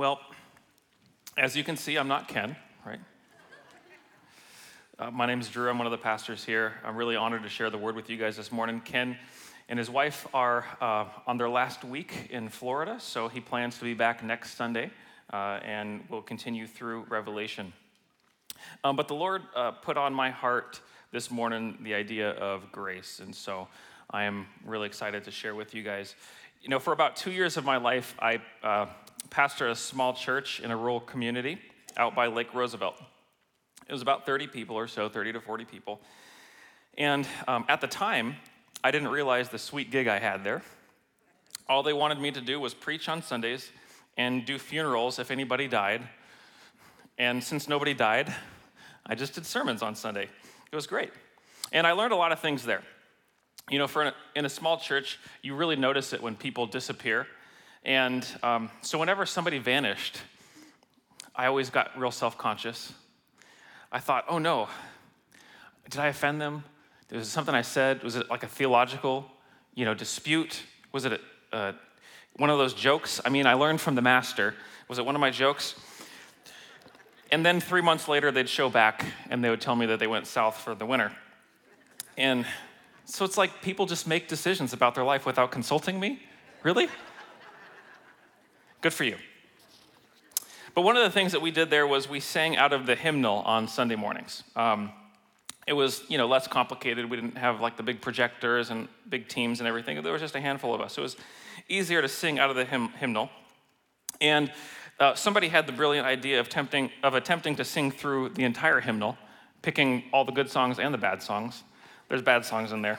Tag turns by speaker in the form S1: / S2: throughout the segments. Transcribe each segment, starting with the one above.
S1: Well, as you can see, I'm not Ken, right? My name is Drew. I'm one of the pastors here. I'm really honored to share the word with you guys this morning. Ken and his wife are on their last week in Florida, so he plans to be back next Sunday, and we'll continue through Revelation. But the Lord put on my heart this morning the idea of grace, and so I am really excited to share with you guys. You know, for about 2 years of my life, I pastored a small church in a rural community out by Lake Roosevelt. It was about 30 people or so, 30 to 40 people. And at the time, I didn't realize the sweet gig I had there. All they wanted me to do was preach on Sundays and do funerals if anybody died. And since nobody died, I just did sermons on Sunday. It was great. And I learned a lot of things there. You know, in a small church, you really notice it when people disappear. And so whenever somebody vanished, I always got real self-conscious. I thought, oh no, did I offend them? Was it something I said? Was it like a theological, dispute? Was it one of those jokes? I mean, I learned from the master. Was it one of my jokes? And then 3 months later, they'd show back and they would tell me that they went south for the winter. And so it's like people just make decisions about their life without consulting me? Really? Good for you. But one of the things that we did there was we sang out of the hymnal on Sunday mornings. It was, less complicated. We didn't have like the big projectors and big teams and everything. There was just a handful of us. So it was easier to sing out of the hymnal. And somebody had the brilliant idea of attempting to sing through the entire hymnal, picking all the good songs and the bad songs. There's bad songs in there.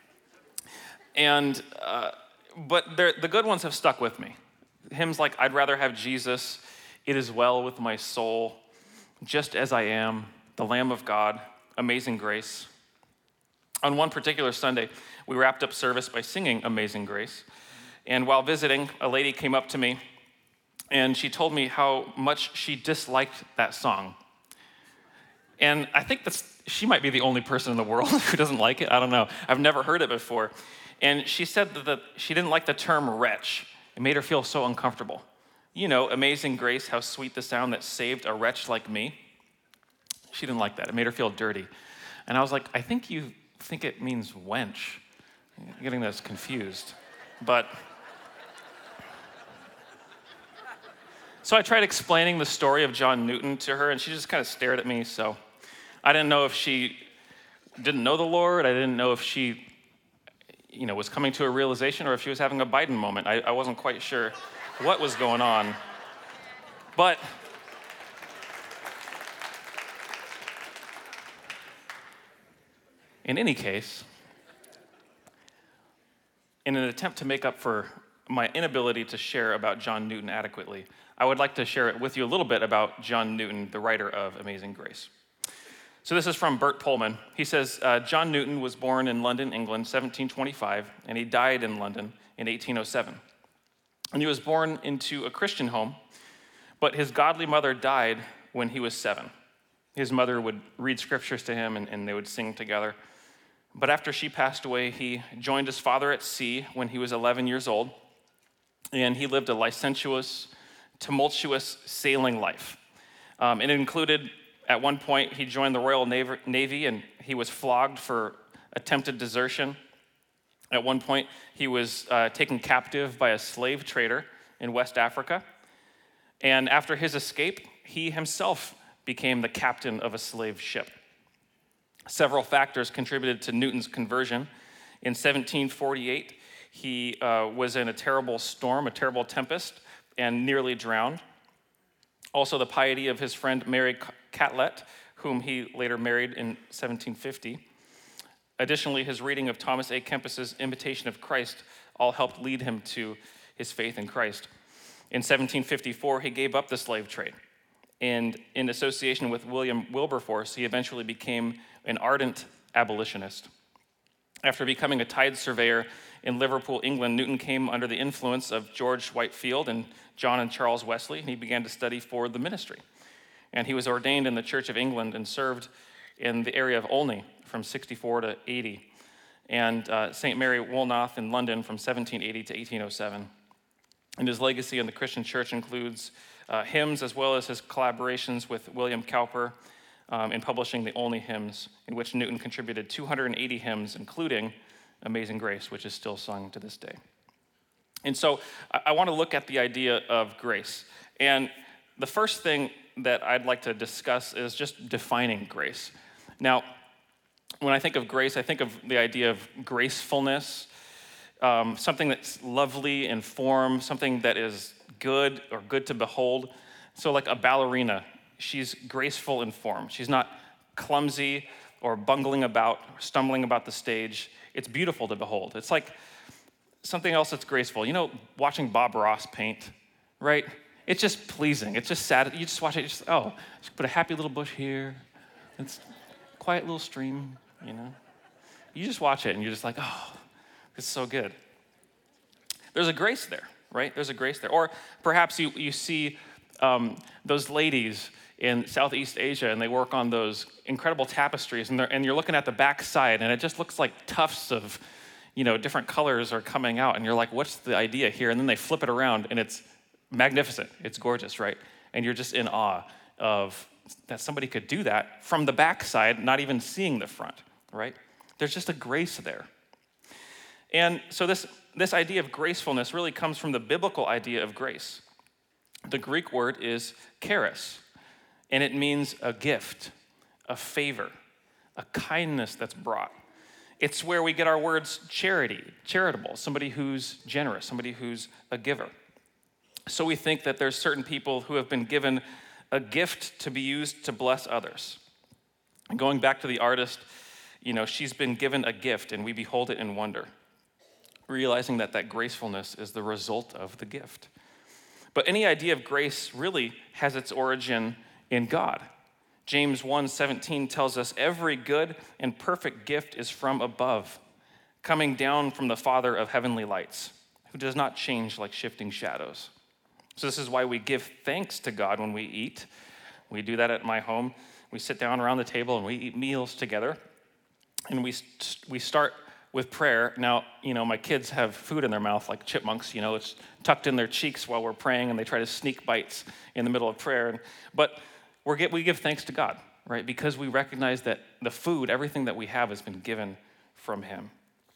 S1: And but the good ones have stuck with me. Hymns like I'd Rather Have Jesus, It Is Well With My Soul, Just As I Am, The Lamb of God, Amazing Grace. On one particular Sunday, we wrapped up service by singing Amazing Grace. And while visiting, a lady came up to me and she told me how much she disliked that song. And I think she might be the only person in the world who doesn't like it. I don't know. I've never heard it before. And she said that she didn't like the term wretch. It made her feel so uncomfortable. Amazing Grace, how sweet the sound that saved a wretch like me. She didn't like that. It made her feel dirty. And I was like, I think you think it means wench. I'm getting this confused. But so I tried explaining the story of John Newton to her, and she just kind of stared at me. So I didn't know if she didn't know the Lord. I didn't know if she, was coming to a realization or if she was having a Biden moment. I wasn't quite sure what was going on. But in any case, in an attempt to make up for my inability to share about John Newton adequately, I would like to share it with you a little bit about John Newton, the writer of Amazing Grace. So this is from Bert Pullman. He says, John Newton was born in London, England, 1725, and he died in London in 1807. And he was born into a Christian home, but his godly mother died when he was 7. His mother would read scriptures to him, and they would sing together. But after she passed away, he joined his father at sea when he was 11 years old, and he lived a licentious, tumultuous sailing life. It included, at one point, he joined the Royal Navy, and he was flogged for attempted desertion. At one point, he was taken captive by a slave trader in West Africa. And after his escape, he himself became the captain of a slave ship. Several factors contributed to Newton's conversion. In 1748, he was in a terrible storm, a terrible tempest, and nearly drowned. Also, the piety of his friend Mary Catlett, whom he later married in 1750. Additionally, his reading of Thomas A. Kempis's Imitation of Christ all helped lead him to his faith in Christ. In 1754, he gave up the slave trade. And in association with William Wilberforce, he eventually became an ardent abolitionist. After becoming a tide surveyor in Liverpool, England, Newton came under the influence of George Whitefield and John and Charles Wesley, and he began to study for the ministry. And he was ordained in the Church of England and served in the area of Olney from 64 to 80, and St. Mary Woolnoth in London from 1780 to 1807. And his legacy in the Christian church includes hymns, as well as his collaborations with William Cowper in publishing the Only Hymns, in which Newton contributed 280 hymns, including Amazing Grace, which is still sung to this day. And so I want to look at the idea of grace. And the first thing that I'd like to discuss is just defining grace. Now, when I think of grace, I think of the idea of gracefulness, something that's lovely in form, something that is good or good to behold. So like a ballerina, she's graceful in form. She's not clumsy or bungling about, or stumbling about the stage. It's beautiful to behold. It's like something else that's graceful. You know, watching Bob Ross paint, right? It's just pleasing. It's just sad. You just watch it, just put a happy little bush here. It's a quiet little stream, you know. You just watch it and you're just like, oh, it's so good. There's a grace there, right? There's a grace there. Or perhaps you see those ladies in Southeast Asia and they work on those incredible tapestries and you're looking at the back side and it just looks like tufts of, different colors are coming out and you're like, what's the idea here? And then they flip it around and it's magnificent. It's gorgeous, right? And you're just in awe of that somebody could do that from the back side, not even seeing the front, right? There's just a grace there. And so this idea of gracefulness really comes from the biblical idea of grace. The Greek word is charis, and it means a gift, a favor, a kindness that's brought. It's where we get our words charity, charitable, somebody who's generous, somebody who's a giver. So we think that there's certain people who have been given a gift to be used to bless others. And going back to the artist, she's been given a gift and we behold it in wonder, realizing that gracefulness is the result of the gift. But any idea of grace really has its origin in God. James 1:17 tells us every good and perfect gift is from above, coming down from the Father of heavenly lights, who does not change like shifting shadows. So this is why we give thanks to God when we eat. We do that at my home. We sit down around the table and we eat meals together. And we start with prayer. Now, my kids have food in their mouth like chipmunks. It's tucked in their cheeks while we're praying, and they try to sneak bites in the middle of prayer. But we give thanks to God, right? Because we recognize that the food, everything that we have has been given from him.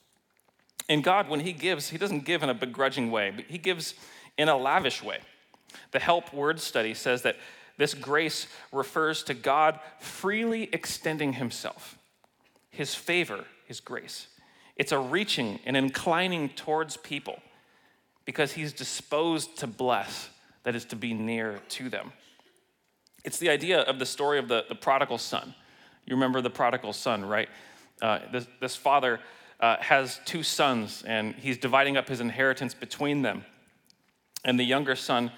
S1: And God, when he gives, he doesn't give in a begrudging way, but he gives in a lavish way. The Help Word Study says that this grace refers to God freely extending himself, his favor, his grace. It's a reaching and inclining towards people because he's disposed to bless, that is to be near to them. It's the idea of the story of the prodigal son. You remember the prodigal son, right? This father has two sons, and he's dividing up his inheritance between them. And the younger son,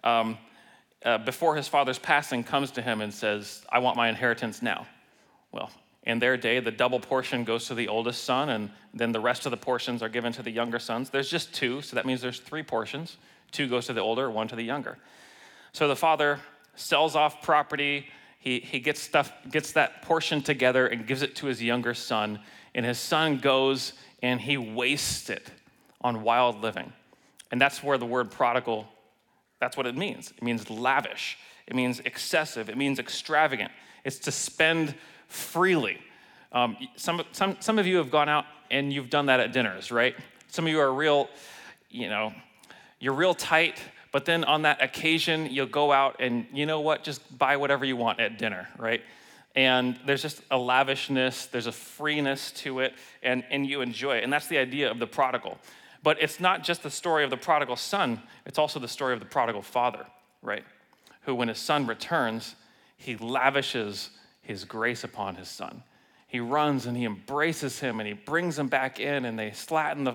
S1: before his father's passing, comes to him and says, I want my inheritance now. Well, in their day, the double portion goes to the oldest son, and then the rest of the portions are given to the younger sons. There's just two, so that means there's three portions. Two goes to the older, one to the younger. So the father sells off property. He gets that portion together and gives it to his younger son, and his son goes and he wastes it on wild living. And that's where the word prodigal, that's what it means. It means lavish. It means excessive. It means extravagant. It's to spend freely. Some of you have gone out and you've done that at dinners, right? Some of you are real, you're real tight, but then on that occasion, you'll go out and just buy whatever you want at dinner, right? And there's just a lavishness, there's a freeness to it, and you enjoy it. And that's the idea of the prodigal. But it's not just the story of the prodigal son, it's also the story of the prodigal father, right? Who, when his son returns, he lavishes his grace upon his son. He runs and he embraces him and he brings him back in, and they slaughter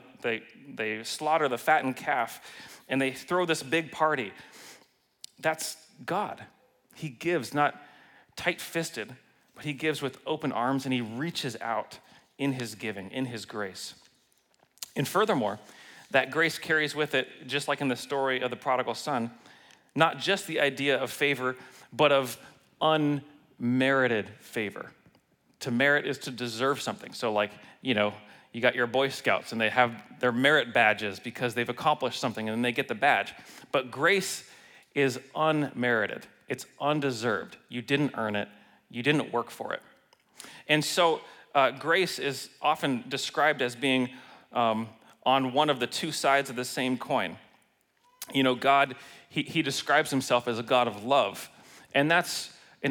S1: the fattened calf, and they throw this big party. That's God. He gives, not tight-fisted, but he gives with open arms, and he reaches out in his giving, in his grace. And furthermore, that grace carries with it, just like in the story of the prodigal son, not just the idea of favor, but of unmerited favor. To merit is to deserve something. So you got your Boy Scouts and they have their merit badges because they've accomplished something and then they get the badge. But grace is unmerited. It's undeserved. You didn't earn it. You didn't work for it. And so grace is often described as being on one of the two sides of the same coin. You know, God, he describes himself as a God of love. And that's an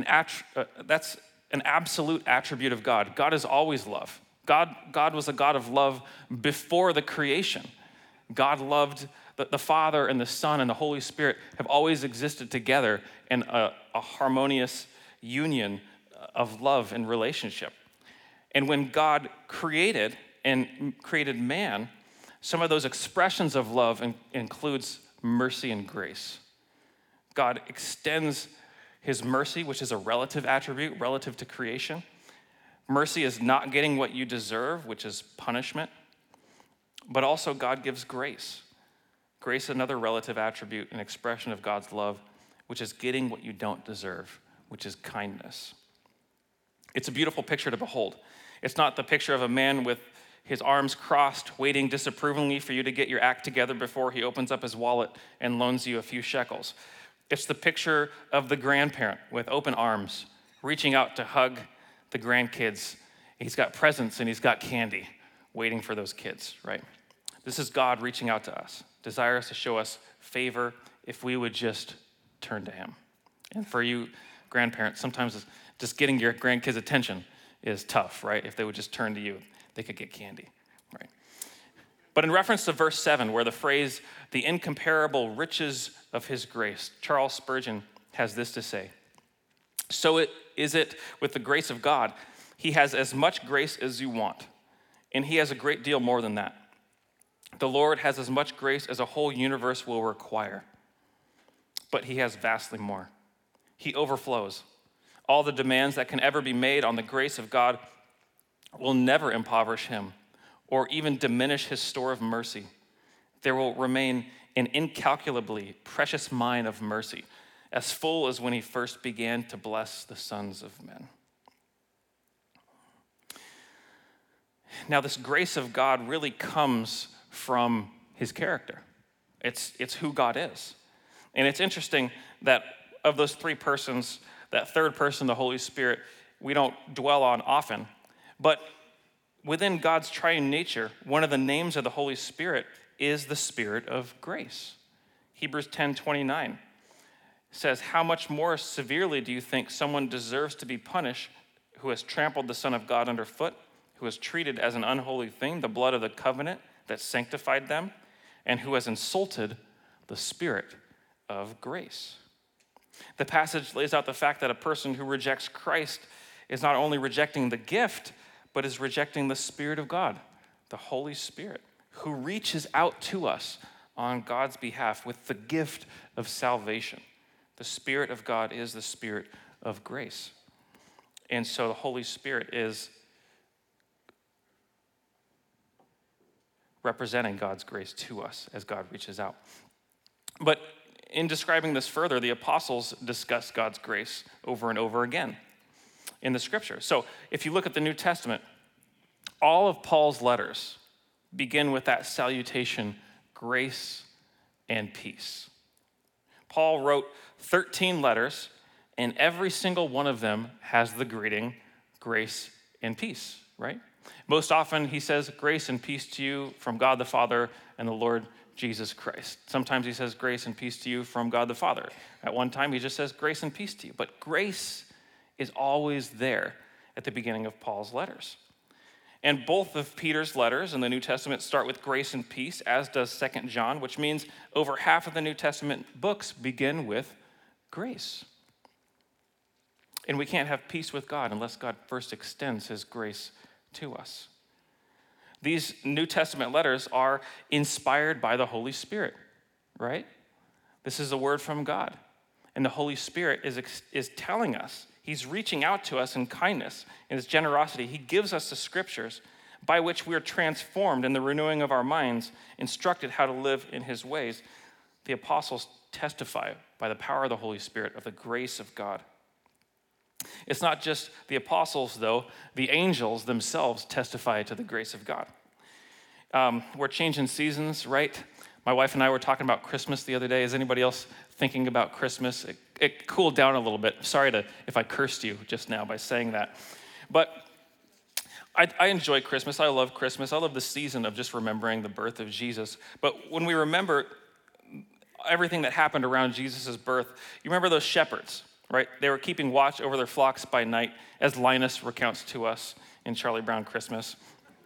S1: absolute attribute of God. God is always love. God was a God of love before the creation. God loved the Father and the Son and the Holy Spirit have always existed together in a harmonious union of love and relationship. And when God created man, some of those expressions of love includes mercy and grace. God extends his mercy, which is a relative attribute, relative to creation. Mercy is not getting what you deserve, which is punishment. But also God gives grace. Grace, another relative attribute, an expression of God's love, which is getting what you don't deserve, which is kindness. It's a beautiful picture to behold. It's not the picture of a man with his arms crossed, waiting disapprovingly for you to get your act together before he opens up his wallet and loans you a few shekels. It's the picture of the grandparent with open arms, reaching out to hug the grandkids. He's got presents and he's got candy waiting for those kids, right? This is God reaching out to us, desirous to show us favor if we would just turn to him. And for you grandparents, sometimes just getting your grandkids' attention is tough, right? If they would just turn to you, they could get candy, right? But in reference to verse 7, where the phrase, the incomparable riches of his grace, Charles Spurgeon has this to say: so is it with the grace of God. He has as much grace as you want, and he has a great deal more than that. The Lord has as much grace as a whole universe will require, but he has vastly more. He overflows. All the demands that can ever be made on the grace of God will never impoverish him or even diminish his store of mercy. There will remain an incalculably precious mine of mercy, as full as when he first began to bless the sons of men. Now, this grace of God really comes from his character. It's who God is. And it's interesting that of those three persons, that third person, the Holy Spirit, we don't dwell on often. But within God's triune nature, one of the names of the Holy Spirit is the Spirit of grace. Hebrews 10:29 says, how much more severely do you think someone deserves to be punished who has trampled the Son of God underfoot, who has treated as an unholy thing the blood of the covenant that sanctified them, and who has insulted the Spirit of grace? The passage lays out the fact that a person who rejects Christ is not only rejecting the gift, but is rejecting the Spirit of God, the Holy Spirit, who reaches out to us on God's behalf with the gift of salvation. The Spirit of God is the Spirit of grace. And so the Holy Spirit is representing God's grace to us as God reaches out. But in describing this further, the apostles discuss God's grace over and over again in the scripture. So if you look at the New Testament, all of Paul's letters begin with that salutation, grace and peace. Paul wrote 13 letters, and every single one of them has the greeting, grace and peace, right? Most often he says, grace and peace to you from God the Father and the Lord Jesus Christ. Sometimes he says, grace and peace to you from God the Father. At one time he just says, grace and peace to you. But grace is always there at the beginning of Paul's letters. And both of Peter's letters in the New Testament start with grace and peace, as does 2 John, which means over half of the New Testament books begin with grace. And we can't have peace with God unless God first extends his grace to us. These New Testament letters are inspired by the Holy Spirit, right? This is a word from God. And the Holy Spirit is telling us, he's reaching out to us in kindness, in his generosity. He gives us the scriptures by which we are transformed in the renewing of our minds, instructed how to live in his ways. The apostles testify by the power of the Holy Spirit of the grace of God. It's not just the apostles, though. The angels themselves testify to the grace of God. We're changing seasons, right? My wife and I were talking about Christmas the other day. Is anybody else thinking about Christmas? It cooled down a little bit. Sorry if I cursed you just now by saying that. But I enjoy Christmas. I love Christmas. I love the season of just remembering the birth of Jesus. But when we remember everything that happened around Jesus' birth, you remember those shepherds, right? They were keeping watch over their flocks by night, as Linus recounts to us in Charlie Brown Christmas.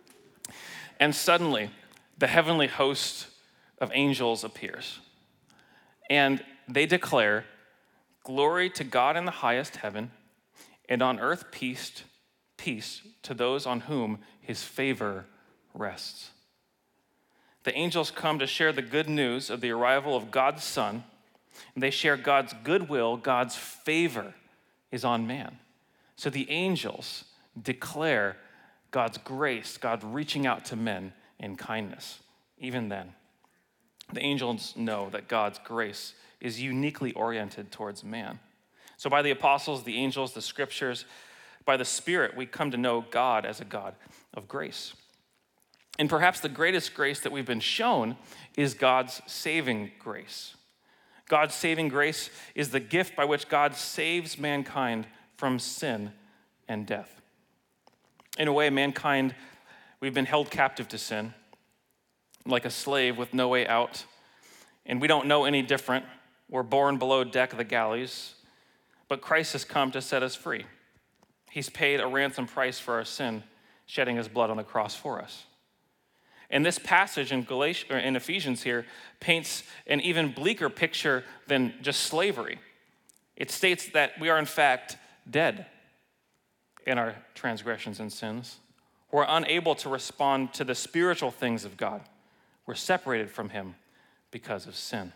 S1: And suddenly, the heavenly host of angels appears. And they declare, "Glory to God in the highest heaven, and on earth peace to those on whom his favor rests." The angels come to share the good news of the arrival of God's Son, and they share God's goodwill, God's favor is on man. So the angels declare God's grace, God reaching out to men in kindness. Even then, the angels know that God's grace is uniquely oriented towards man. So by the apostles, the angels, the scriptures, by the Spirit, we come to know God as a God of grace. And perhaps the greatest grace that we've been shown is God's saving grace. God's saving grace is the gift by which God saves mankind from sin and death. In a way, mankind, we've been held captive to sin, like a slave with no way out, and we don't know any different. We're born below deck of the galleys, but Christ has come to set us free. He's paid a ransom price for our sin, shedding his blood on the cross for us. And this passage in Ephesians here paints an even bleaker picture than just slavery. It states that we are in fact dead in our transgressions and sins. We're unable to respond to the spiritual things of God. We're separated from him because of sin.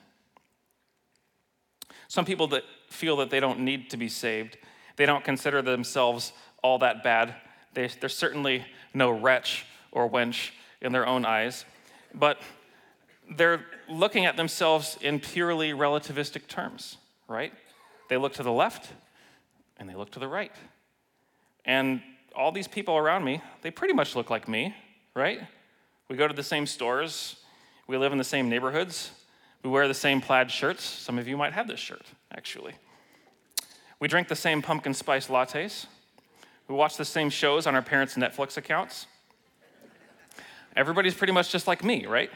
S1: Some people that feel that they don't need to be saved, they don't consider themselves all that bad. They're certainly no wretch or wench in their own eyes, but they're looking at themselves in purely relativistic terms, right? They look to the left and they look to the right. And all these people around me, they pretty much look like me, right? We go to the same stores. We live in the same neighborhoods. We wear the same plaid shirts. Some of you might have this shirt, actually. We drink the same pumpkin spice lattes. We watch the same shows on our parents' Netflix accounts. Everybody's pretty much just like me, right?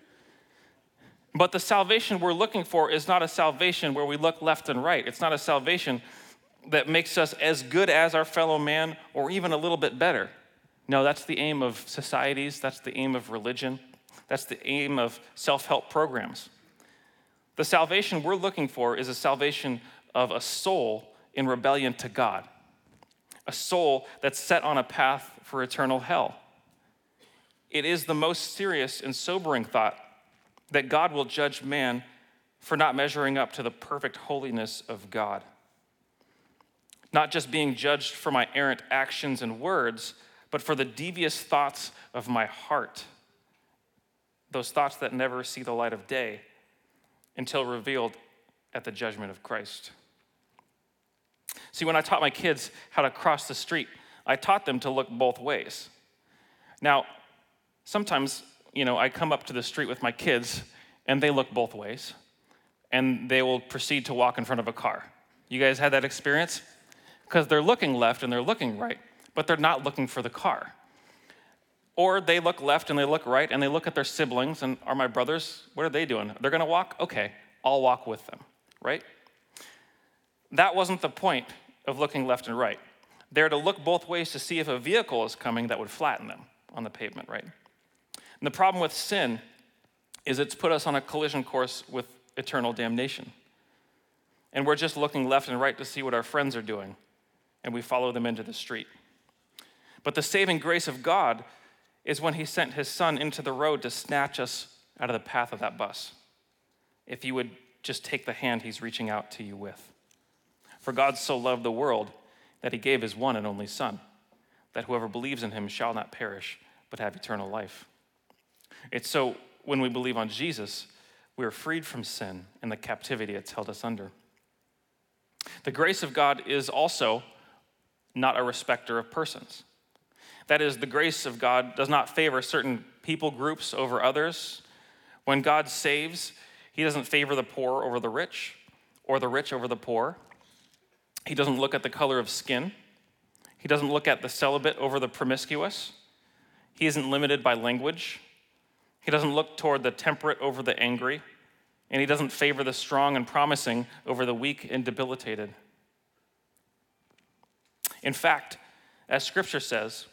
S1: But the salvation we're looking for is not a salvation where we look left and right. It's not a salvation that makes us as good as our fellow man or even a little bit better. No, that's the aim of societies. That's the aim of religion. That's the aim of self-help programs. The salvation we're looking for is a salvation of a soul in rebellion to God, a soul that's set on a path for eternal hell. It is the most serious and sobering thought that God will judge man for not measuring up to the perfect holiness of God. Not just being judged for my errant actions and words, but for the devious thoughts of my heart. Those thoughts that never see the light of day until revealed at the judgment of Christ. See, when I taught my kids how to cross the street, I taught them to look both ways. Now, sometimes, I come up to the street with my kids and they look both ways and they will proceed to walk in front of a car. You guys had that experience? Because they're looking left and they're looking right, but they're not looking for the car. Or they look left and they look right and they look at their siblings and are my brothers, what are they doing? They're gonna walk? Okay, I'll walk with them, right? That wasn't the point of looking left and right. They're to look both ways to see if a vehicle is coming that would flatten them on the pavement, right? And the problem with sin is it's put us on a collision course with eternal damnation. And we're just looking left and right to see what our friends are doing, and we follow them into the street. But the saving grace of God is when he sent his son into the road to snatch us out of the path of that bus. If you would just take the hand he's reaching out to you with. For God so loved the world that he gave his one and only Son, that whoever believes in him shall not perish, but have eternal life. It's so when we believe on Jesus, we are freed from sin and the captivity it's held us under. The grace of God is also not a respecter of persons. That is, the grace of God does not favor certain people groups over others. When God saves, he doesn't favor the poor over the rich or the rich over the poor. He doesn't look at the color of skin. He doesn't look at the celibate over the promiscuous. He isn't limited by language. He doesn't look toward the temperate over the angry. And he doesn't favor the strong and promising over the weak and debilitated. In fact, as Scripture says,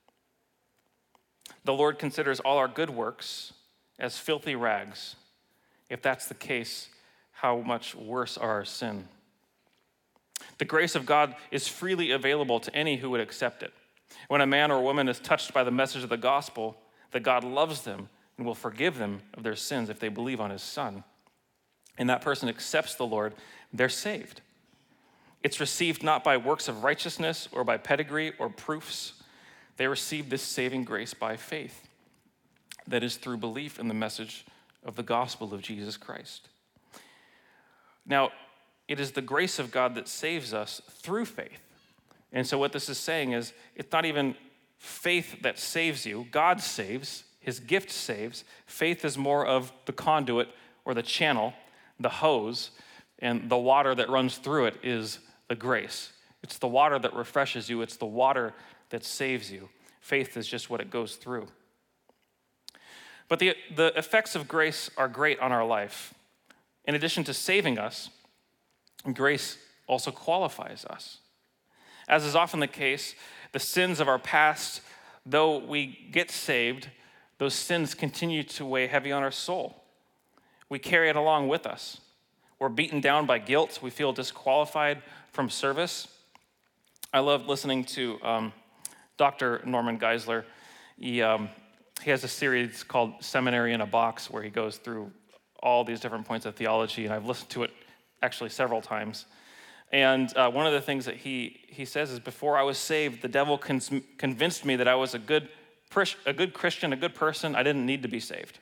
S1: the Lord considers all our good works as filthy rags. If that's the case, how much worse are our sin? The grace of God is freely available to any who would accept it. When a man or woman is touched by the message of the gospel, that God loves them and will forgive them of their sins if they believe on his Son, and that person accepts the Lord, they're saved. It's received not by works of righteousness or by pedigree or proofs. They receive this saving grace by faith. That is through belief in the message of the gospel of Jesus Christ. Now, it is the grace of God that saves us through faith. And so what this is saying is, it's not even faith that saves you. God saves. His gift saves. Faith is more of the conduit or the channel, the hose, and the water that runs through it is the grace. It's the water that refreshes you. It's the water that saves you. Faith is just what it goes through. But the effects of grace are great on our life. In addition to saving us, grace also qualifies us. As is often the case, the sins of our past, though we get saved, those sins continue to weigh heavy on our soul. We carry it along with us. We're beaten down by guilt. We feel disqualified from service. I love listening to Dr. Norman Geisler. He has a series called Seminary in a Box where he goes through all these different points of theology, and I've listened to it actually several times. And one of the things that he says is, before I was saved, the devil convinced me that I was a good Christian, a good person. I didn't need to be saved.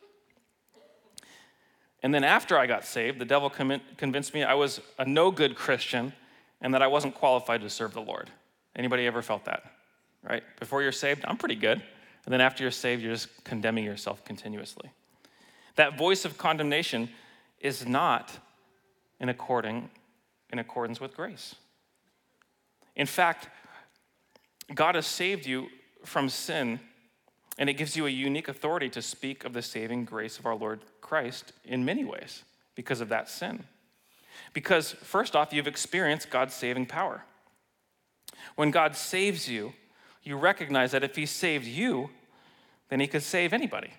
S1: And then after I got saved, the devil convinced me I was a no good Christian and that I wasn't qualified to serve the Lord. Anybody ever felt that? Right? Before you're saved, I'm pretty good. And then after you're saved, you're just condemning yourself continuously. That voice of condemnation is not in accordance with grace. In fact, God has saved you from sin, and it gives you a unique authority to speak of the saving grace of our Lord Christ in many ways because of that sin. Because first off, you've experienced God's saving power. When God saves you, you recognize that if he saved you, then he could save anybody.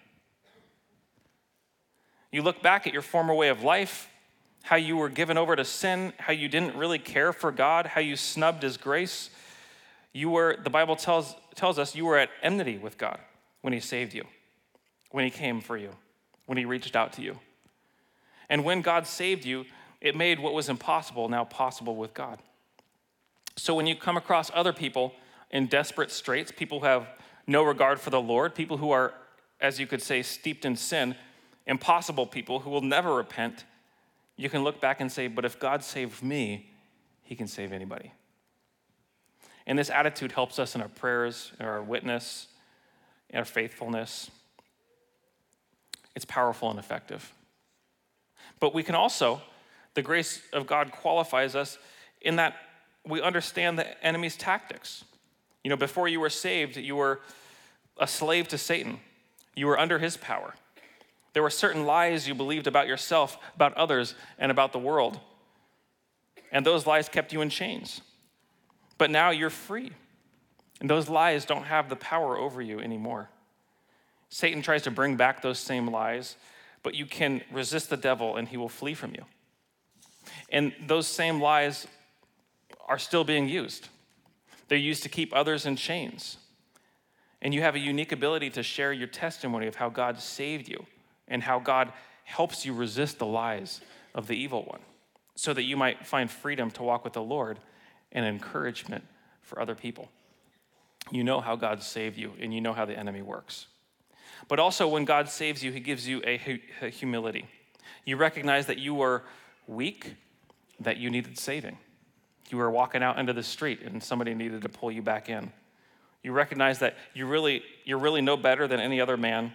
S1: You look back at your former way of life, how you were given over to sin, how you didn't really care for God, how you snubbed his grace. The Bible tells us you were at enmity with God when he saved you, when he came for you, when he reached out to you. And when God saved you, it made what was impossible now possible with God. So when you come across other people in desperate straits, people who have no regard for the Lord, people who are, as you could say, steeped in sin, impossible people who will never repent, you can look back and say, but if God saved me, he can save anybody. And this attitude helps us in our prayers, in our witness, in our faithfulness. It's powerful and effective. But we can also, the grace of God qualifies us in that we understand the enemy's tactics. You know, before you were saved, you were a slave to Satan. You were under his power. There were certain lies you believed about yourself, about others, and about the world. And those lies kept you in chains. But now you're free. And those lies don't have the power over you anymore. Satan tries to bring back those same lies, but you can resist the devil and he will flee from you. And those same lies are still being used. They're used to keep others in chains. And you have a unique ability to share your testimony of how God saved you and how God helps you resist the lies of the evil one so that you might find freedom to walk with the Lord and encouragement for other people. You know how God saved you, and you know how the enemy works. But also when God saves you, he gives you a humility. You recognize that you were weak, that you needed saving. You were walking out into the street and somebody needed to pull you back in. You recognize that you're really no better than any other man.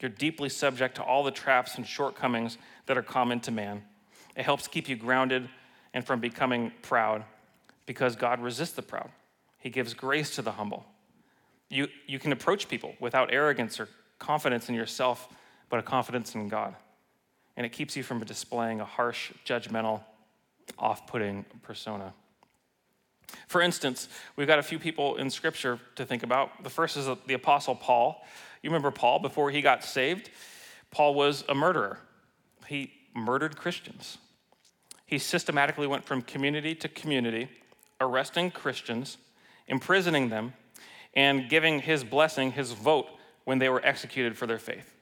S1: You're deeply subject to all the traps and shortcomings that are common to man. It helps keep you grounded and from becoming proud, because God resists the proud. He gives grace to the humble. You can approach people without arrogance or confidence in yourself, but a confidence in God. And it keeps you from displaying a harsh, judgmental, off-putting persona. For instance, we've got a few people in Scripture to think about. The first is the Apostle Paul. You remember Paul, before he got saved? Paul was a murderer. He murdered Christians. He systematically went from community to community, arresting Christians, imprisoning them, and giving his blessing, his vote, when they were executed for their faith.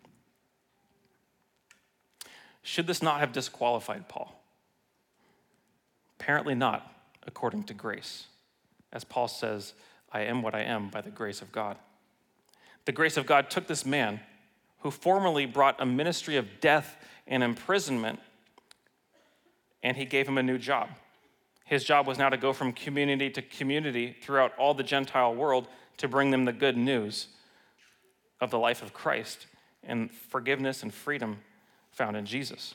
S1: Should this not have disqualified Paul? Apparently not, according to grace. As Paul says, I am what I am by the grace of God. The grace of God took this man who formerly brought a ministry of death and imprisonment, and he gave him a new job. His job was now to go from community to community throughout all the Gentile world to bring them the good news of the life of Christ and forgiveness and freedom found in Jesus.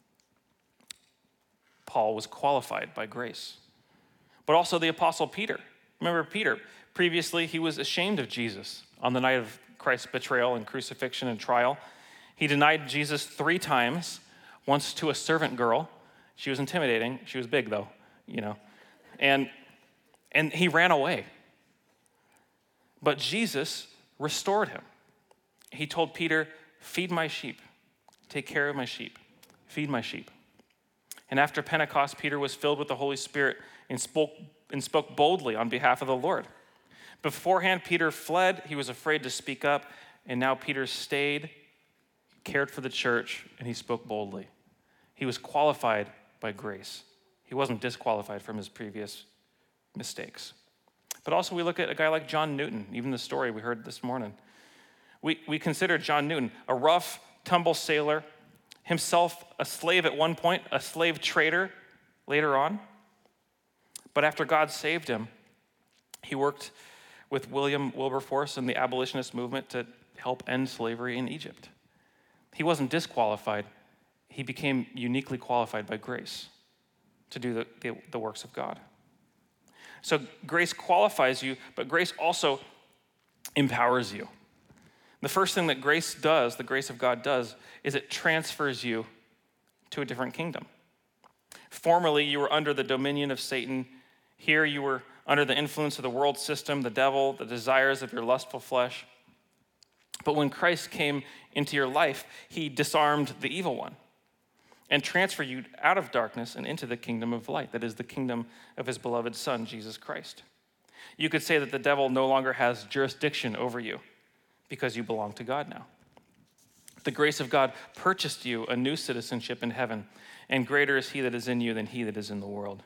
S1: Paul was qualified by grace. But also the Apostle Peter. Remember Peter? Previously, he was ashamed of Jesus on the night of Christ's betrayal and crucifixion and trial. He denied Jesus 3 times, once to a servant girl. She was intimidating. She was big, though, And he ran away. But Jesus restored him. He told Peter, feed my sheep. Take care of my sheep. Feed my sheep. And after Pentecost, Peter was filled with the Holy Spirit and spoke boldly on behalf of the Lord. Beforehand, Peter fled. He was afraid to speak up. And now Peter stayed, cared for the church, and he spoke boldly. He was qualified by grace. He wasn't disqualified from his previous mistakes. But also we look at a guy like John Newton, even the story we heard this morning. We consider John Newton a rough, tumble sailor, himself a slave at one point, a slave trader later on. But after God saved him, he worked with William Wilberforce and the abolitionist movement to help end slavery in Egypt. He wasn't disqualified. He became uniquely qualified by grace to do the works of God. So grace qualifies you, but grace also empowers you. The first thing that grace does, the grace of God does, is it transfers you to a different kingdom. Formerly, you were under the dominion of Satan. Here you were under the influence of the world system, the devil, the desires of your lustful flesh. But when Christ came into your life, he disarmed the evil one and transferred you out of darkness and into the kingdom of light, that is the kingdom of his beloved Son, Jesus Christ. You could say that the devil no longer has jurisdiction over you because you belong to God now. The grace of God purchased you a new citizenship in heaven, and greater is he that is in you than he that is in the world.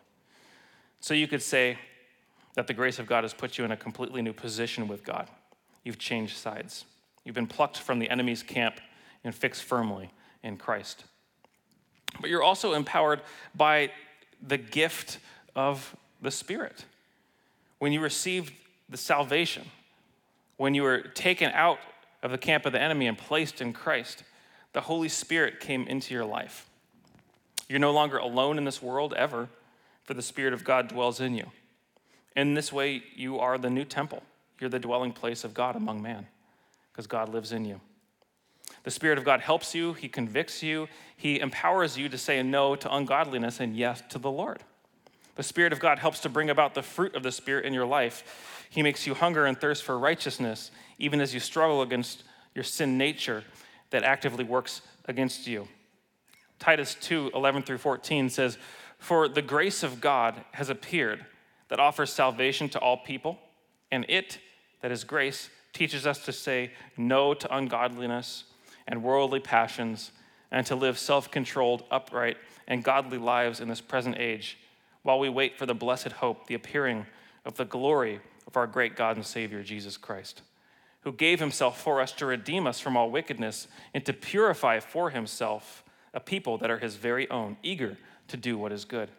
S1: So you could say that the grace of God has put you in a completely new position with God. You've changed sides. You've been plucked from the enemy's camp and fixed firmly in Christ. But you're also empowered by the gift of the Spirit. When you received the salvation, when you were taken out of the camp of the enemy and placed in Christ, the Holy Spirit came into your life. You're no longer alone in this world ever, for the Spirit of God dwells in you. In this way, you are the new temple. You're the dwelling place of God among man, because God lives in you. The Spirit of God helps you, he convicts you, he empowers you to say no to ungodliness and yes to the Lord. The Spirit of God helps to bring about the fruit of the Spirit in your life. He makes you hunger and thirst for righteousness, even as you struggle against your sin nature that actively works against you. Titus 2:11-14 says, "For the grace of God has appeared that offers salvation to all people, and it, that is grace, teaches us to say no to ungodliness and worldly passions, and to live self-controlled, upright, and godly lives in this present age, while we wait for the blessed hope, the appearing of the glory of our great God and Savior, Jesus Christ, who gave himself for us to redeem us from all wickedness and to purify for himself a people that are his very own, eager to do what is good."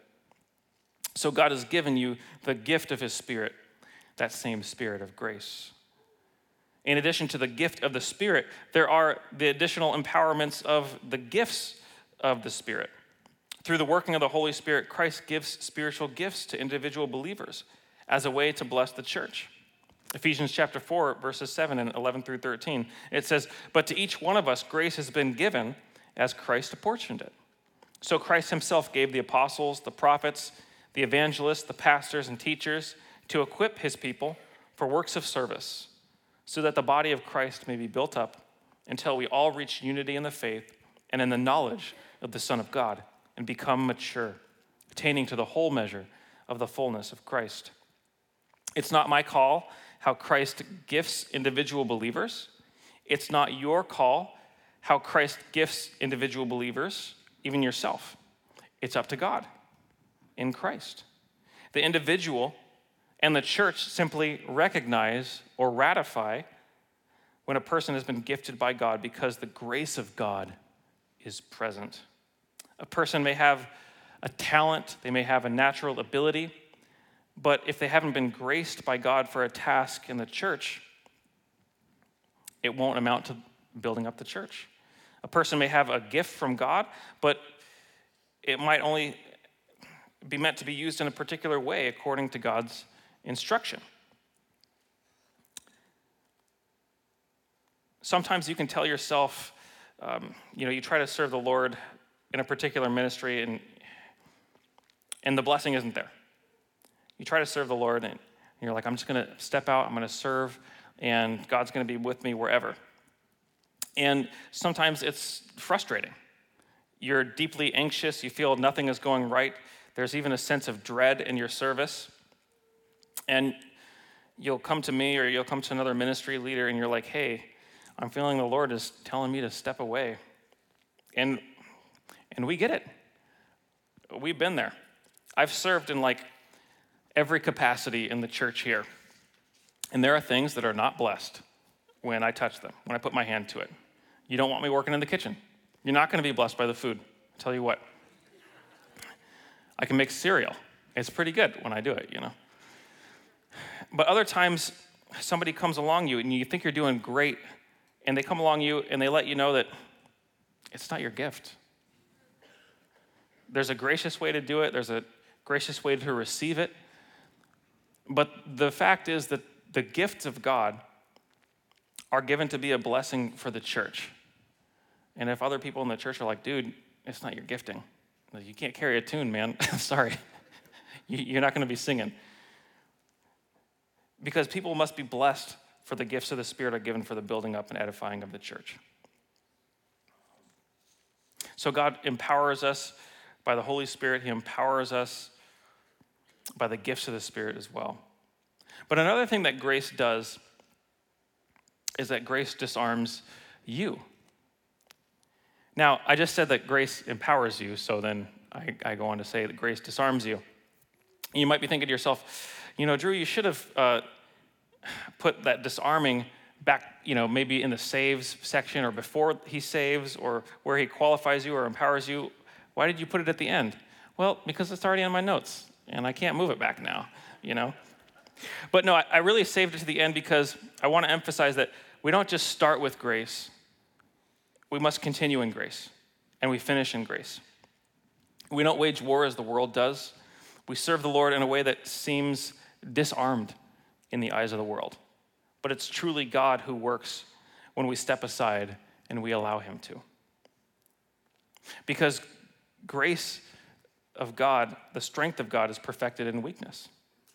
S1: So God has given you the gift of his Spirit, that same Spirit of grace. In addition to the gift of the Spirit, there are the additional empowerments of the gifts of the Spirit. Through the working of the Holy Spirit, Christ gives spiritual gifts to individual believers as a way to bless the church. Ephesians chapter 4, verses 7 and 11 through 13, it says, "But to each one of us grace has been given as Christ apportioned it. So Christ himself gave the apostles, the prophets, the evangelists, the pastors, and teachers to equip his people for works of service, so that the body of Christ may be built up until we all reach unity in the faith and in the knowledge of the Son of God and become mature, attaining to the whole measure of the fullness of Christ." It's not my call how Christ gifts individual believers. It's not your call how Christ gifts individual believers, even yourself. It's up to God in Christ. The individual and the church simply recognize or ratify when a person has been gifted by God because the grace of God is present. A person may have a talent, they may have a natural ability, but if they haven't been graced by God for a task in the church, it won't amount to building up the church. A person may have a gift from God, but it might only be meant to be used in a particular way according to God's instruction. Sometimes you can tell yourself, you try to serve the Lord in a particular ministry and the blessing isn't there. You try to serve the Lord and you're like, I'm just going to step out, I'm going to serve, and God's going to be with me wherever. And sometimes it's frustrating. You're deeply anxious, you feel nothing is going right. There's even a sense of dread in your service. And you'll come to me or you'll come to another ministry leader and you're like, hey, I'm feeling the Lord is telling me to step away. And we get it. We've been there. I've served in every capacity in the church here. And there are things that are not blessed when I touch them, when I put my hand to it. You don't want me working in the kitchen. You're not going to be blessed by the food. I'll tell you what. I can make cereal. It's pretty good when I do it, But other times, somebody comes along you and you think you're doing great, and they come along you and they let you know that it's not your gift. There's a gracious way to do it. There's a gracious way to receive it. But the fact is that the gifts of God are given to be a blessing for the church. And if other people in the church are like, dude, it's not your gifting. You can't carry a tune, man. Sorry. You're not going to be singing. Because people must be blessed for the gifts of the Spirit are given for the building up and edifying of the church. So God empowers us by the Holy Spirit. He empowers us by the gifts of the Spirit as well. But another thing that grace does is that grace disarms you. Now, I just said that grace empowers you, so then I go on to say that grace disarms you. You might be thinking to yourself, Drew, you should have put that disarming back, maybe in the saves section or before he saves or where he qualifies you or empowers you. Why did you put it at the end? Well, because it's already on my notes, and I can't move it back now, But no, I really saved it to the end because I want to emphasize that we don't just start with grace. We must continue in grace, and we finish in grace. We don't wage war as the world does. We serve the Lord in a way that seems disarmed in the eyes of the world. But it's truly God who works when we step aside and we allow him to. Because grace of God, the strength of God is perfected in weakness.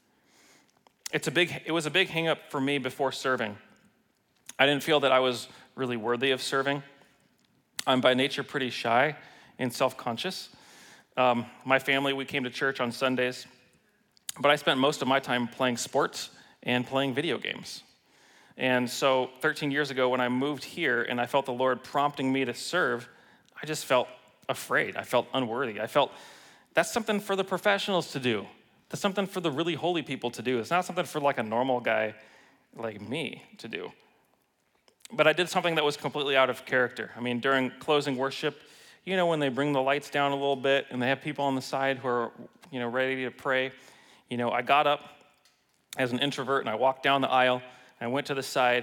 S1: It was a big hang up for me before serving. I didn't feel that I was really worthy of serving. I'm by nature pretty shy and self-conscious. My family, we came to church on Sundays, but I spent most of my time playing sports and playing video games. And so 13 years ago when I moved here and I felt the Lord prompting me to serve, I just felt afraid. I felt unworthy. I felt that's something for the professionals to do. That's something for the really holy people to do. It's not something for a normal guy like me to do. But I did something that was completely out of character. I mean, during closing worship, when they bring the lights down a little bit and they have people on the side who are, ready to pray, I got up as an introvert and I walked down the aisle and I went to the side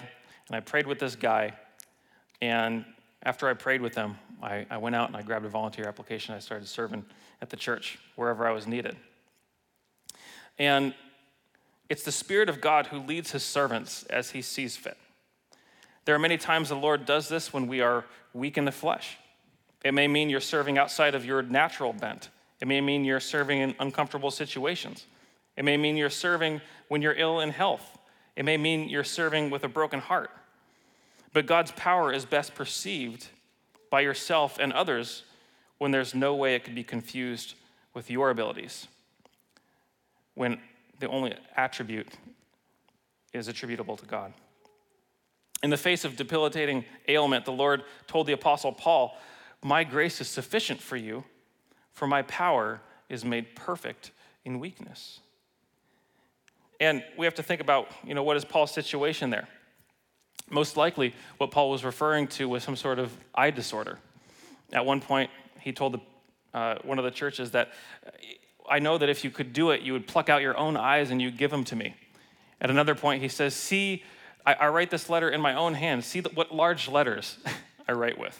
S1: And I prayed with this guy, and after I prayed with him, I went out and I grabbed a volunteer application. I started serving at the church wherever I was needed. And it's the Spirit of God who leads his servants as he sees fit. There are many times the Lord does this when we are weak in the flesh. It may mean you're serving outside of your natural bent. It may mean you're serving in uncomfortable situations. It may mean you're serving when you're ill in health. It may mean you're serving with a broken heart. But God's power is best perceived by yourself and others when there's no way it could be confused with your abilities, when the only attribute is attributable to God. In the face of debilitating ailment, the Lord told the Apostle Paul, "My grace is sufficient for you, for my power is made perfect in weakness." And we have to think about, what is Paul's situation there? Most likely, what Paul was referring to was some sort of eye disorder. At one point, he told one of the churches that, "I know that if you could do it, you would pluck out your own eyes and you'd give them to me." At another point, he says, "See, I write this letter in my own hand. See what large letters I write with."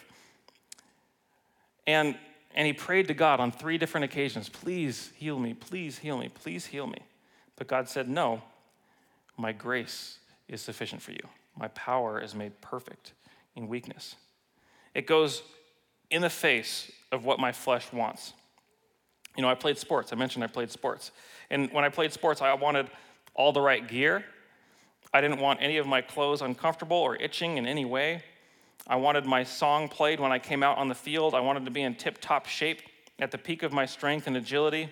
S1: And he prayed to God on 3 different occasions, "Please heal me, please heal me, please heal me." But God said, "No, my grace is sufficient for you. My power is made perfect in weakness." It goes in the face of what my flesh wants. I played sports. I mentioned I played sports. And when I played sports, I wanted all the right gear. I didn't want any of my clothes uncomfortable or itching in any way. I wanted my song played when I came out on the field. I wanted to be in tip-top shape at the peak of my strength and agility.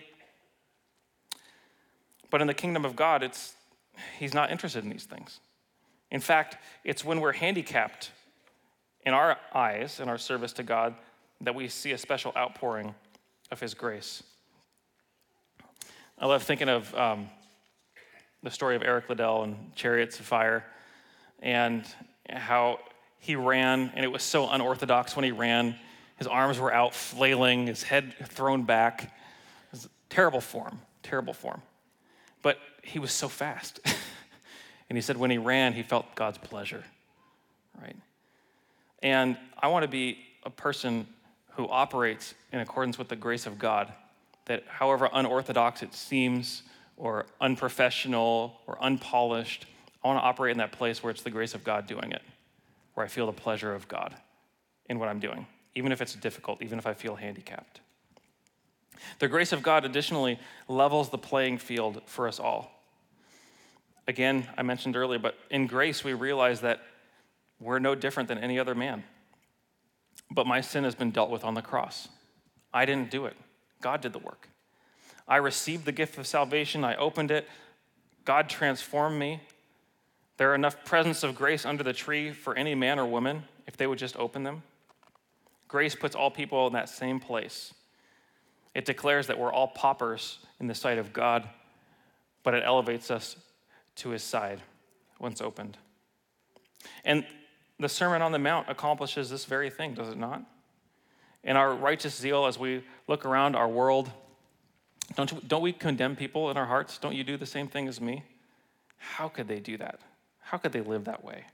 S1: But in the kingdom of God, he's not interested in these things. In fact, it's when we're handicapped in our eyes, in our service to God, that we see a special outpouring of his grace. I love thinking of the story of Eric Liddell and Chariots of Fire, and how he ran, and it was so unorthodox when he ran. His arms were out flailing, his head thrown back. It was terrible form. But he was so fast. And he said when he ran, he felt God's pleasure, right? And I want to be a person who operates in accordance with the grace of God, that however unorthodox it seems, or unprofessional, or unpolished, I want to operate in that place where it's the grace of God doing it, where I feel the pleasure of God in what I'm doing, even if it's difficult, even if I feel handicapped. The grace of God additionally levels the playing field for us all. Again, I mentioned earlier, but in grace we realize that we're no different than any other man. But my sin has been dealt with on the cross. I didn't do it. God did the work. I received the gift of salvation. I opened it. God transformed me. There are enough presents of grace under the tree for any man or woman if they would just open them. Grace puts all people in that same place. It declares that we're all paupers in the sight of God, but it elevates us to his side once opened. And the Sermon on the Mount accomplishes this very thing, does it not? In our righteous zeal, as we look around our world, don't we condemn people in our hearts? Don't you do the same thing as me? How could they do that? How could they live that way?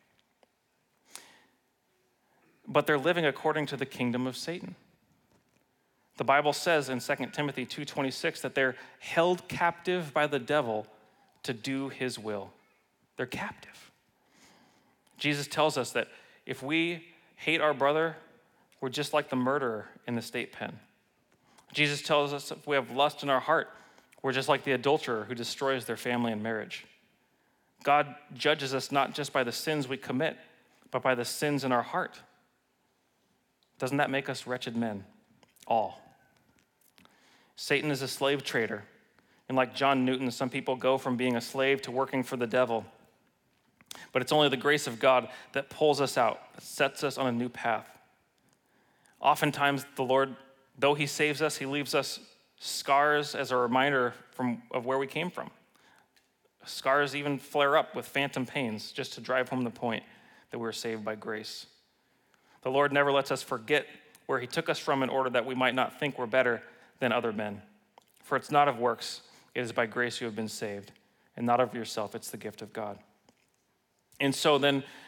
S1: But they're living according to the kingdom of Satan. The Bible says in 2 Timothy 2:26 that they're held captive by the devil to do his will. They're captive. Jesus tells us that if we hate our brother, we're just like the murderer in the state pen. Jesus tells us if we have lust in our heart, we're just like the adulterer who destroys their family and marriage. God judges us not just by the sins we commit, but by the sins in our heart. Doesn't that make us wretched men? All. Satan is a slave trader. And like John Newton, some people go from being a slave to working for the devil. But it's only the grace of God that pulls us out, that sets us on a new path. Oftentimes, the Lord, though he saves us, he leaves us scars as a reminder of where we came from. Scars even flare up with phantom pains just to drive home the point that we're saved by grace. The Lord never lets us forget where he took us from in order that we might not think we're better than other men. For it's not of works, it is by grace you have been saved, and not of yourself, it's the gift of God. And so then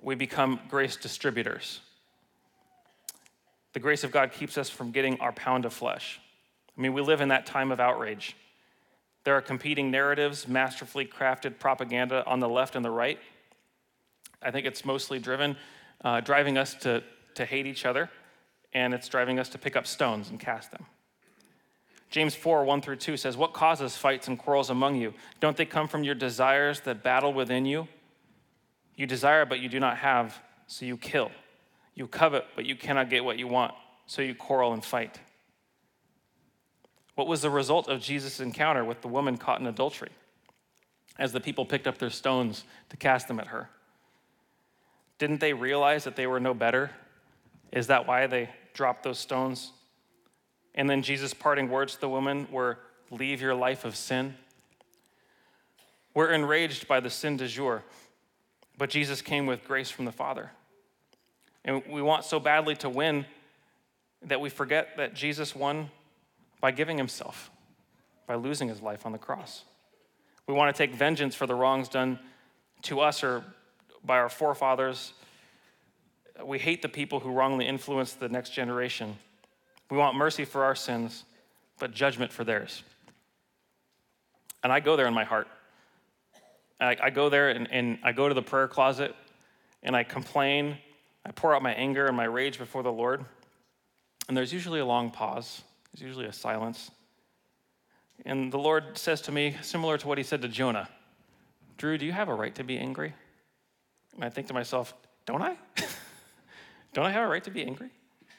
S1: we become grace distributors. The grace of God keeps us from getting our pound of flesh. I mean, we live in that time of outrage. There are competing narratives, masterfully crafted propaganda on the left and the right. I think it's mostly driving us to hate each other, and it's driving us to pick up stones and cast them. James 4, 1-2 says, "What causes fights and quarrels among you? Don't they come from your desires that battle within you? You desire, but you do not have, so you kill. You covet, but you cannot get what you want, so you quarrel and fight." What was the result of Jesus' encounter with the woman caught in adultery as the people picked up their stones to cast them at her? Didn't they realize that they were no better? Is that why they dropped those stones? And then Jesus' parting words to the woman were, "Leave your life of sin." We're enraged by the sin du jour, but Jesus came with grace from the Father. And we want so badly to win that we forget that Jesus won by giving himself, by losing his life on the cross. We want to take vengeance for the wrongs done to us or by our forefathers. We hate the people who wrongly influence the next generation. We want mercy for our sins, but judgment for theirs. And I go there in my heart. I go there and I go to the prayer closet and I complain. I pour out my anger and my rage before the Lord. And there's usually a long pause. There's usually a silence. And the Lord says to me, similar to what he said to Jonah, "Drew, do you have a right to be angry?" And I think to myself, don't I? Don't I have a right to be angry?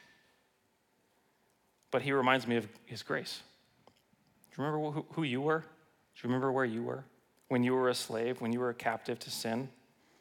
S1: But he reminds me of his grace. Do you remember who you were? Do you remember where you were? When you were a slave, when you were a captive to sin?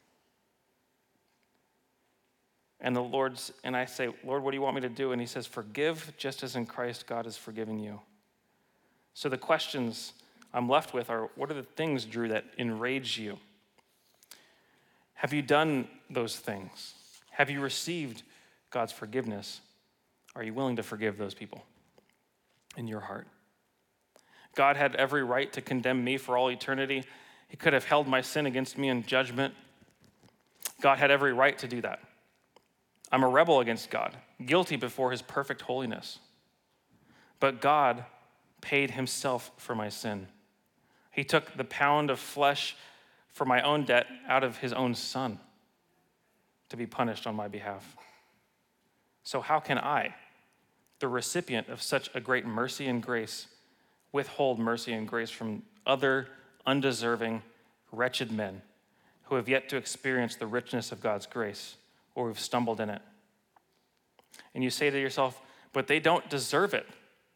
S1: And I say, "Lord, what do you want me to do?" And he says, "Forgive just as in Christ God has forgiven you." So the questions I'm left with are, what are the things, Drew, that enrage you? Have you done those things? Have you received God's forgiveness? Are you willing to forgive those people in your heart? God had every right to condemn me for all eternity. He could have held my sin against me in judgment. God had every right to do that. I'm a rebel against God, guilty before his perfect holiness. But God paid himself for my sin. He took the pound of flesh for my own debt out of his own son to be punished on my behalf. So how can I, the recipient of such a great mercy and grace, withhold mercy and grace from other undeserving, wretched men who have yet to experience the richness of God's grace or who've stumbled in it? And you say to yourself, "But they don't deserve it."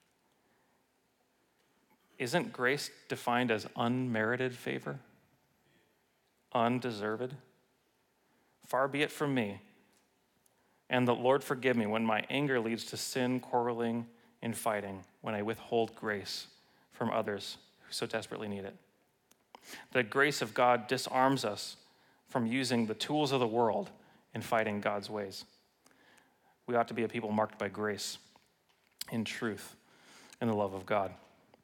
S1: Isn't grace defined as unmerited favor? Undeserved? Far be it from me. And the Lord forgive me when my anger leads to sin, quarreling, and fighting, when I withhold grace from others who so desperately need it. The grace of God disarms us from using the tools of the world in fighting God's ways. We ought to be a people marked by grace, in truth, and the love of God.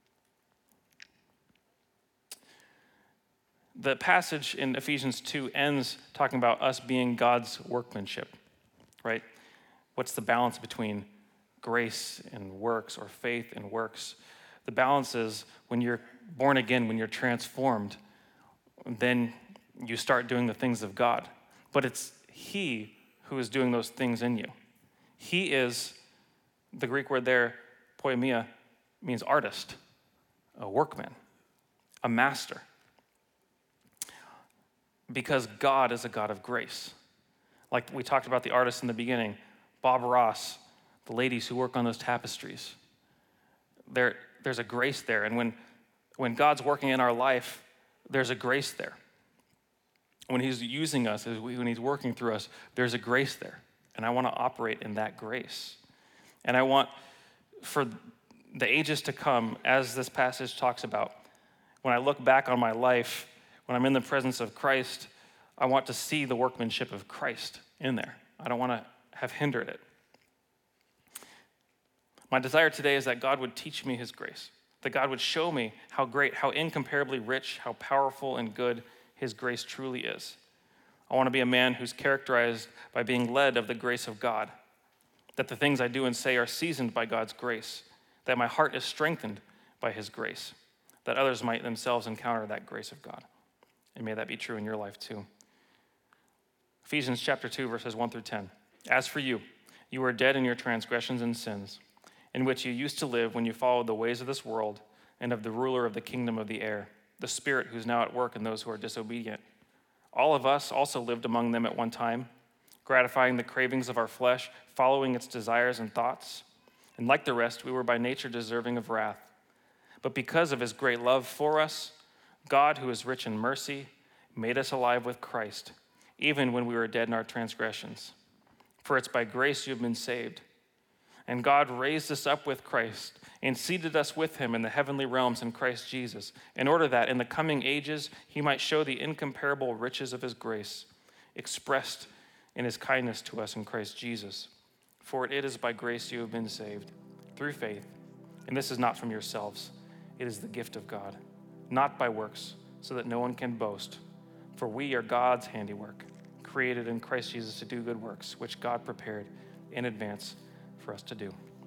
S1: The passage in Ephesians 2 ends talking about us being God's workmanship, right? What's the balance between grace and works, or faith and works? The balance is when you're born again, when you're transformed, then you start doing the things of God. But it's he who is doing those things in you. He is, the Greek word there, poiemia, means artist, a workman, a master. Because God is a God of grace. Like we talked about the artists in the beginning, Bob Ross, the ladies who work on those tapestries. There's a grace there. And when God's working in our life, there's a grace there. When he's using us, when he's working through us, there's a grace there. And I want to operate in that grace. And I want, for the ages to come, as this passage talks about, when I look back on my life, when I'm in the presence of Christ, I want to see the workmanship of Christ in there. I don't want to have hindered it. My desire today is that God would teach me his grace, that God would show me how great, how incomparably rich, how powerful and good his grace truly is. I want to be a man who's characterized by being led of the grace of God, that the things I do and say are seasoned by God's grace, that my heart is strengthened by his grace, that others might themselves encounter that grace of God. And may that be true in your life too. Ephesians chapter 2, verses 1 through 10. As for you, you were dead in your transgressions and sins, in which you used to live when you followed the ways of this world and of the ruler of the kingdom of the air, the spirit who's now at work in those who are disobedient. All of us also lived among them at one time, gratifying the cravings of our flesh, following its desires and thoughts. And like the rest, we were by nature deserving of wrath. But because of his great love for us, God, who is rich in mercy, made us alive with Christ, even when we were dead in our transgressions. For it's by grace you have been saved. And God raised us up with Christ and seated us with him in the heavenly realms in Christ Jesus, in order that in the coming ages he might show the incomparable riches of his grace, expressed in his kindness to us in Christ Jesus. For it is by grace you have been saved, through faith. And this is not from yourselves. It is the gift of God, not by works, so that no one can boast. For we are God's handiwork, created in Christ Jesus to do good works, which God prepared in advance for us to do.